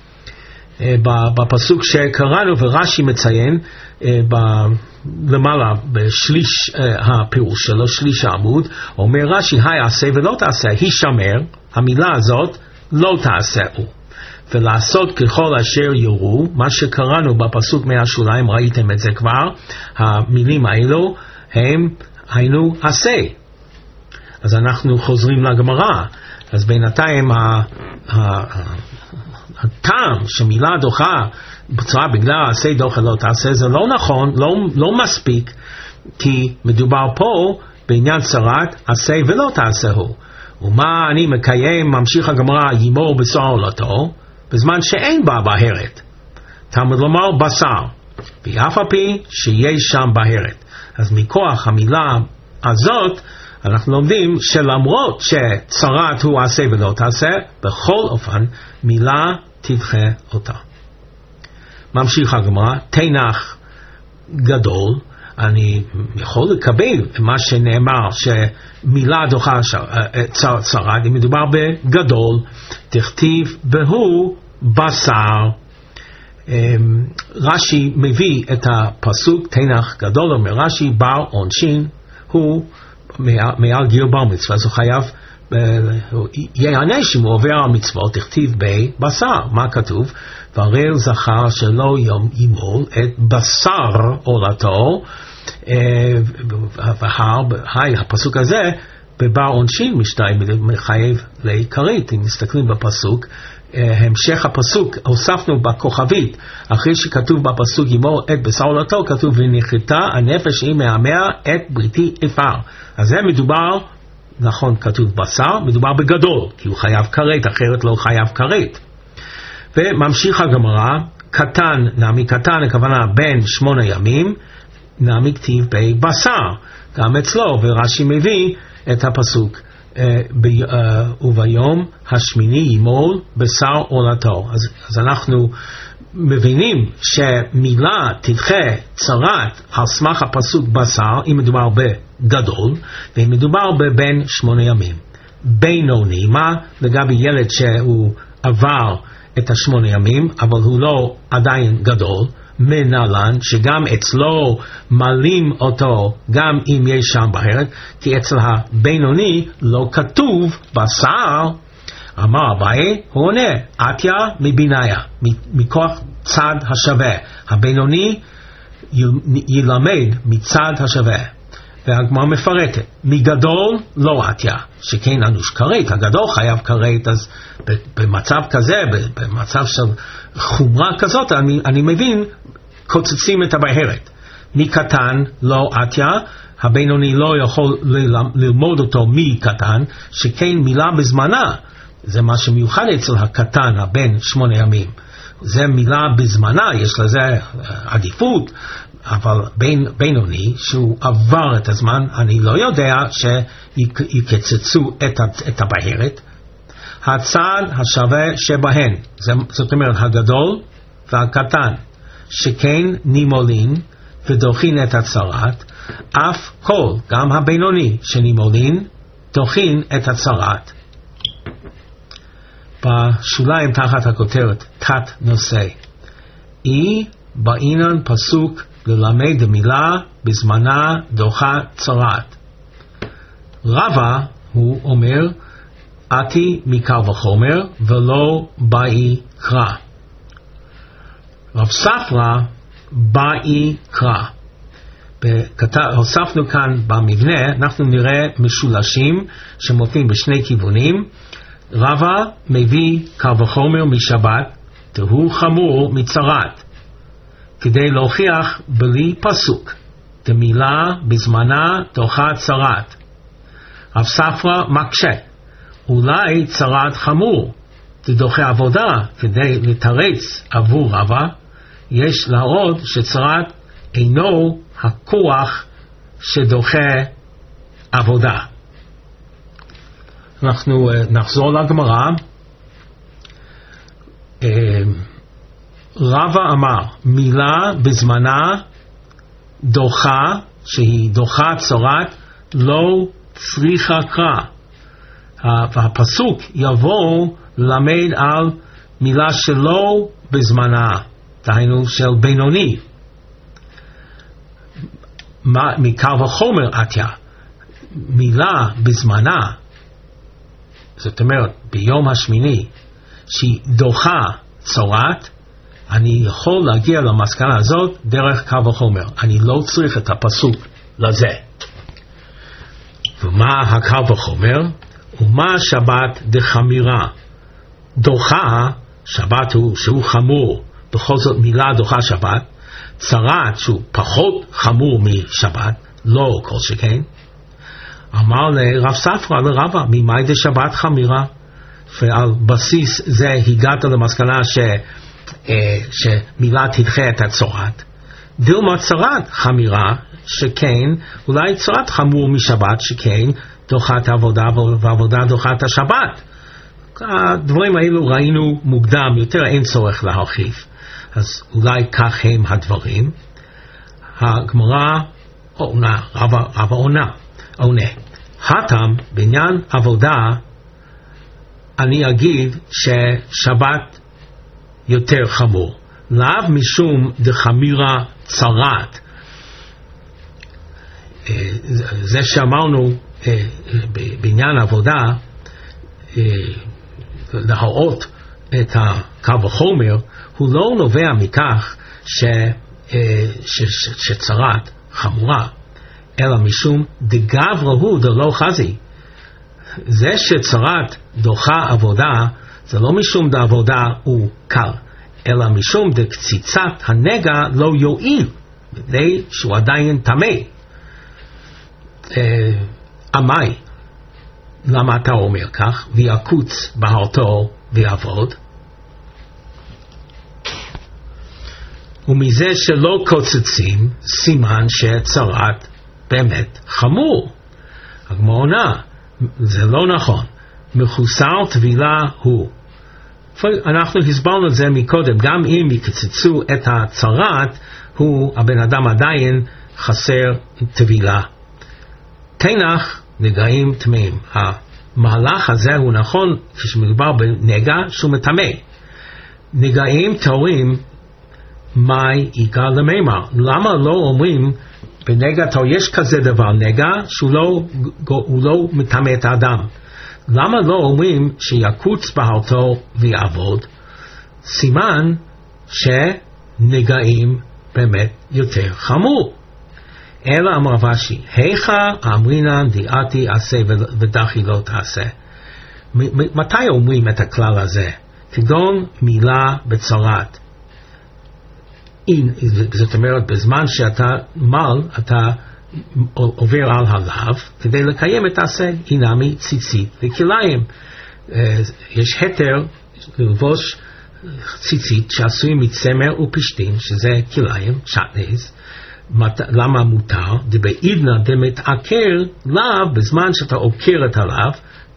בפסוק שקראנו ורש"י מציין למעלה בשליש הפירוש שלו, שליש העמוד, אומר רש"י, היי עשה ולא תעשה, הישמר, המילה הזאת לא תעשה הוא. ולעשות ככל אשר יראו, מה שקראנו בפסוק מהשוליים, ראיתם את זה כבר, המילים האלו הם היינו עשה. אז אנחנו חוזרים לגמרא. אז בינתיים הטעם שמילה דוחה בצורה בגלל עשה דוחה לא תעשה, זה לא נכון, לא מספיק, כי מדובר פה בעניין צרת עשה ולא תעשה הוא. ומה אני מקיים, ממשיך הגמרא, ימור בשר עולתו, בזמן שאין בה בהרת. תלמוד לומר בשר, ואף על פי שיש שם בהרת. אז מכוח המילה הזאת אנחנו לומדים שלמרות שצרת הוא עשה ולא תעשה, בכל אופן מילה תדחה אותה. ממשיך הגמרא, תנח גדול, אני יכול לקבל מה שנאמר שמילה דוחה צרת, אם מדובר בגדול, תכתיב והוא בשר. רש"י מביא את הפסוק תנח גדול, אומר רש"י בר עונשין, הוא מעל גיל בר מצווה, אז הוא חייב יענש אם הוא עובר על מצוות, תכתיב בבשר. מה כתוב? והרל זכר שלא ימול את בשר עולתו, הפסוק הזה בבר עונשין משתיים מחייב לעיקרית. אם מסתכלים בפסוק, המשך הפסוק הוספנו בכוכבית, אחרי שכתוב בפסוק ימור את בשר עולתו, כתוב ונכרתה הנפש היא מהמאה את בריתי אפר. אז זה מדובר, נכון, כתוב בשר, מדובר בגדול, כי הוא חייב כרת, אחרת לא חייב כרת. וממשיך הגמרא, קטן, נעמי קטן, הכוונה בין 8 ימים, נעמי כתיב בבשר, גם אצלו, ורש"י מביא את הפסוק, וביום השמיני ימול בשר עולתו. אז אנחנו מבינים שמילה תדחה צרת על סמך הפסוק בשר, אם מדובר בגדול, ואם מדובר בבין 8 ימים. בינוני, מה לגבי ילד שהוא עבר את 8 ימים, אבל הוא לא עדיין גדול, מנהלן, שגם אצלו מלים אותו גם אם יש שם בהרת, כי אצל הבינוני לא כתוב בשר. אמר אביי, הוא עונה, עתיה מביניה, מכוח צד השווה. הבינוני ילמד מצד השווה. והגמרא מפרטת, מגדול לא עתיה, שכן אנוש כרת, הגדול חייב כרת. אז במצב כזה, במצב של חומרה כזאת, אני מבין, קוצצים את הבהרת. מקטן לא עתיה, הבינוני לא יכול ללמוד אותו מקטן, שכן מילה בזמנה, זה מה שמיוחד אצל הקטן, הבן 8 ימים. זה מילה בזמנה, יש לזה עדיפות, אבל בינוני שהוא עבר את הזמן, אני לא יודע שיקצצו את הבהרת. הצד השווה שבהן, זאת אומרת הגדול והקטן, שכן נימולין ודוחין את הצרת, אף כל, גם הבינוני שנימולין, דוחין את הצרת. בשוליים תחת הכותרת תת נושא, אי בעינן פסוק ללמד המילה בזמנה דוחה צרת. רבא הוא אומר, עתי מקל וחומר ולא באי קרא. רב ספרא באי קרא. הוספנו כאן במבנה, אנחנו נראה משולשים שמופיעים בשני כיוונים. רבא מביא קל וחומר משבת, תהו חמור מצרת, כדי להוכיח בלי פסוק, דמילה בזמנה דוחה צרת. רב ספרא מקשה, אולי צרת חמור, דוחה עבודה, כדי לתרץ עבור רבא, יש להראות שצרת אינו הכוח שדוחה עבודה. אנחנו נחזור לגמרא. רבא אמר, מילה בזמנה דוחה, שהיא דוחה צרת, לא צריכה קרא. והפסוק יבוא למד על מילה שלא בזמנה, דהיינו של בינוני. מקל וחומר עתיה, מילה בזמנה, זאת אומרת ביום השמיני, שהיא דוחה צרת, אני יכול להגיע למסקנה הזאת דרך קל וחומר. אני לא צריך את הפסוק לזה. ומה הקל וחומר? ומה שבת דחמירה? דוחה, שבת שהוא חמור, בכל זאת מילה דוחה שבת. צרת שהוא פחות חמור משבת, לא כל שכן. אמר לרב ספרא לרבא, ממאי דשבת חמירה? ועל בסיס זה הגעת למסקנה שמילה תדחה את הצרת. דילמה צרת חמירה, שכן אולי צרת חמור משבת, שכן דוחת העבודה ועבודה דוחת השבת. הדברים האלו ראינו מוקדם יותר, אין צורך להרחיב. אז אולי כך הם הדברים. הגמרא עונה, רבא עונה. הטעם בעניין עבודה, אני אגיד ששבת יותר חמור. לאו משום דחמירה צרת. זה שאמרנו בעניין עבודה, להראות את הקל וחומר, הוא לא נובע מכך שצרת חמורה, אלא משום דגברא הוא דלא חזי, זה שצרת דוחה עבודה, זה לא משום דעבודה הוא קל, אלא משום דקציצת הנגע לא יועיל, מפני שהוא עדיין טמא. עמי, למה אתה אומר כך? ויקוץ בהרתו ויעבוד. ומזה שלא קוצצים, סימן שצרת באמת חמור. הגמרא עונה, זה לא נכון. מחוסר טבילה הוא. אנחנו הסברנו את זה מקודם, גם אם יקצצו את הצרת, הבן אדם עדיין חסר טבילה. תנח נגעים טמאים. המהלך הזה הוא נכון כשמדובר בנגע שהוא מטמא. נגעים טהורים, מאי עיקר למימר. למה לא אומרים בנגע טהור, יש כזה דבר, נגע שהוא לא מטמא את האדם. למה לא אומרים שיקוץ בהרתו ויעבוד? סימן שנגעים באמת יותר חמור. אלא אמר רש"י, היכא אמרינן דעתי עשה ודחי לא תעשה. מתי אומרים את הכלל הזה? כגון מילה בצרת. זאת אומרת, בזמן שאתה מל, אתה עובר על הלאו, כדי לקיים את העשה, אינמי ציצית וכליים. יש היתר ללבוש ציצית שעשוי מצמר ופשתין, שזה כליים, שטנז. למה מותר? דבעידנא דמתעקר לאו, בזמן שאתה עוקר את הלאו,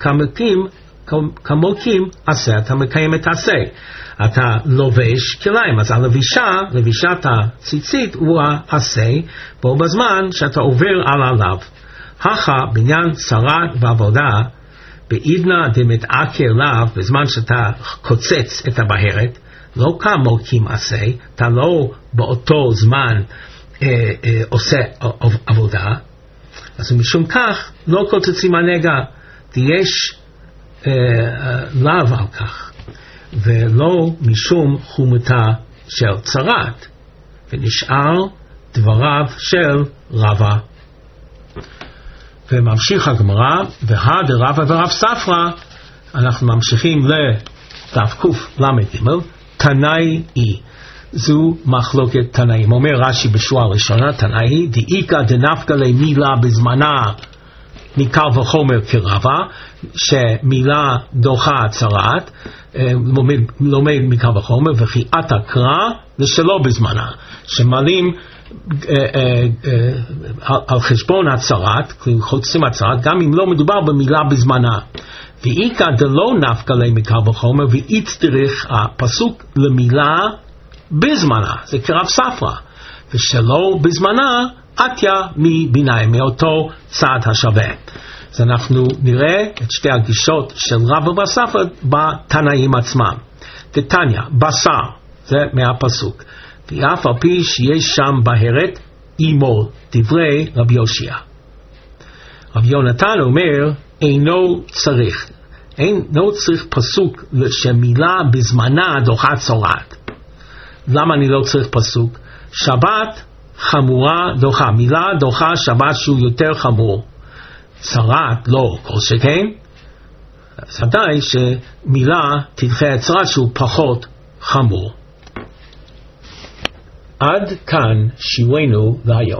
כמוקים עשה, אתה מקיים את העשה. אתה לובש כליים, אז לבישת הציצית הוא העשה, בו בזמן שאתה עובר על הלאו. הכא בעניין צרת ועבודה, בעידנא דמתעקר לאו, בזמן שאתה קוצץ את הבהרת, לא כמוקים עשה, אתה לא באותו זמן עושה עבודה, אז משום כך לא קוצצים הנגע, יש לאו על כך, ולא משום חומתה של צרת, ונשאר דבריו של רבא. וממשיך הגמרא, והד רבא ורב ספרא, אנחנו ממשיכים לתקל"ג, תנאי אי. זו מחלוקת תנאים. אומר רש"י בשורה הראשונה, תנאי דאיכא דנפקא למילה בזמנה מקל וחומר כרבא, שמילה דוחה צרת, לומד מקל וחומר, וכי עתה קרא לשלא בזמנה, שמלים על חשבון הצרת, חוצים הצרת, גם אם לא מדובר במילה בזמנה. ואיכא דלא נפקא למקל וחומר, והצטריך הפסוק למילה בזמנה, זה כרב ספרא, ושלא בזמנה עטיה מביניים, מאותו צד השווה. אז אנחנו נראה את שתי הגישות של רבא ורב ספרא בתנאים עצמם. תתניא, בשר, זה מהפסוק, ואף על פי שיש שם בהרת אימול, דברי רבי יושיע. רבי יונתן אומר, אינו צריך פסוק שמילה בזמנה דוחה צרת. למה אני לא צריך פסוק? שבת חמורה דוחה, מילה דוחה שבת שהוא יותר חמור, צרת לא, כל שכן. אז ודאי שמילה תדחה את צרת שהוא פחות חמור. עד כאן שיעורנו להיום.